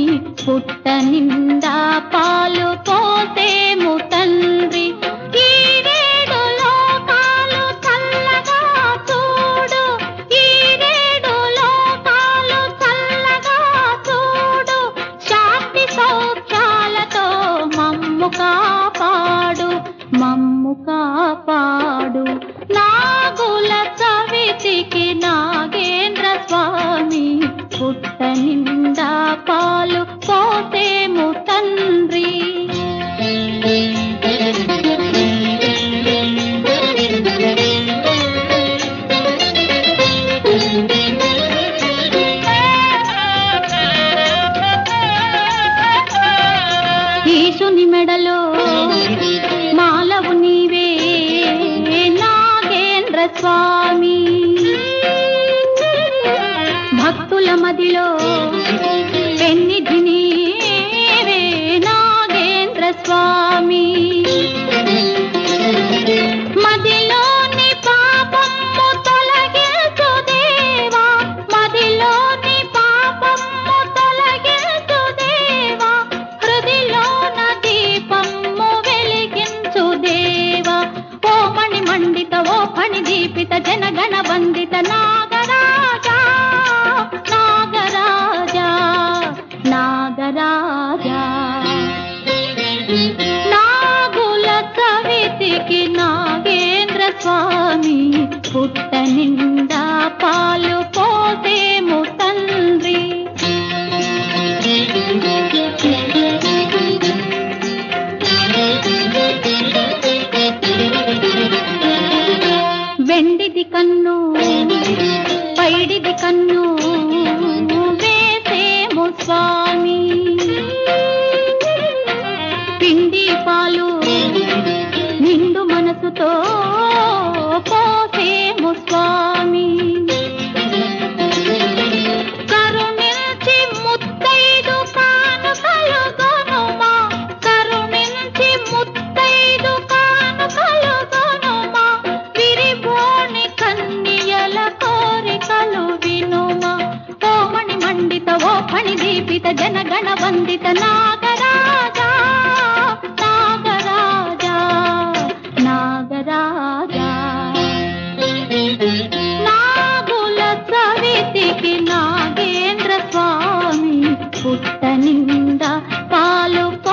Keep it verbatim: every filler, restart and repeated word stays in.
పుట్ట నిండా పాలు పోసేము తండ్రి. ఈరేడు లోకాలు చల్లగా చూడు, ఈరేడు లోకాలు చల్లగా చూడు, శాంతి సౌఖ్యాలతో మమ్ము కాపాడు, మమ్ము కాపాడు. నాగుల చవితికి నాగేంద్ర స్వామి పుట్ట నిండా పాలు పోసేము తండ్రి. ఈశుని మెడలో మాలవు నీవే నాగేంద్ర స్వామి, భక్తుల మదిలో పెన్నిధి నీవే నాగేంద్ర స్వామి. మదిలోని పాపము తొలగించు దేవా, మదిలోని పాపము తొలగించు దేవా, హృదిలోన దీపము వెలిగించు దేవా. ఓ మణి మండిత ఓ ఫణి దీపిత జనగణ వందిత నాగరాజా, నాగరాజా, నాగరాజా. నాగుల చవితికి నాగేంద్ర స్వామి పుట్ట నిండా పాలు పోసేము తండ్రి. వెండిది కన్ను పైడిది కన్ను వేసేము స్వామి, పిండి పాలు నిండు మనసుతో పోసేము స్వామి. కరుణించి ముత్తైదు కానుకలు గొనుమా, కరుణించి ముత్తైదు కానుకలు గొనుమా, విరిబోని కన్నియల కోరికలు వినుమా. ఓ మణి మండిత ఓ ఫణి దీపిత జనగణ వందిత నాగరాజా, నాగరాజా, నాగరాజా. నాగుల చవితికి నాగేంద్ర స్వామి పుట్ట నిండా పాలు